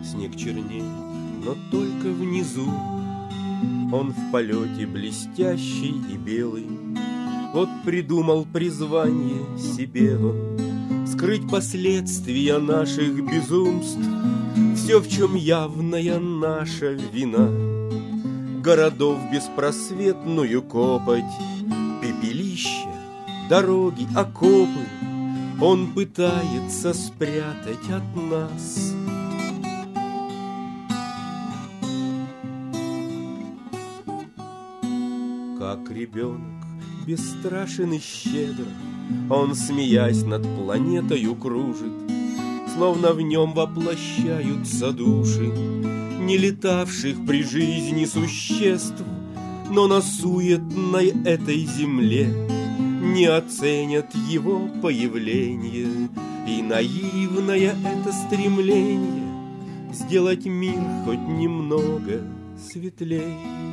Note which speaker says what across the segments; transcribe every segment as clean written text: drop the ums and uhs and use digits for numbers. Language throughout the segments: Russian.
Speaker 1: Снег чернеет, но только внизу. Он в полете блестящий и белый. Вот придумал призвание себе он скрыть последствия наших безумств. Все, в чем явная наша вина. Городов беспросветную копоть, пепелища, дороги, окопы он пытается спрятать от нас. Как ребенок, бесстрашен и щедр, он, смеясь, над планетою кружит, словно в нем воплощаются души не летавших при жизни существ, но на суетной этой земле не оценят его появление. И наивное это стремление сделать мир хоть немного светлей.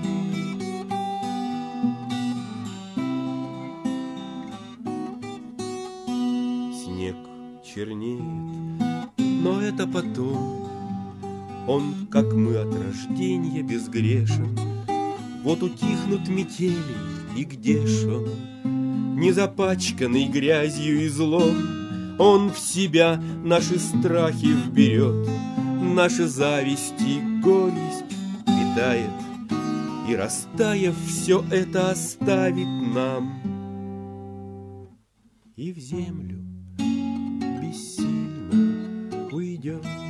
Speaker 1: Снег чернеет, но это потом. Он, как мы, от рождения безгрешен. Вот утихнут метели, и где ж он? Не запачканный грязью и злом, он в себя наши страхи вберет, наши зависти, горесть питает, и, растаяв, все это оставит нам и в землю бессильно уйдет.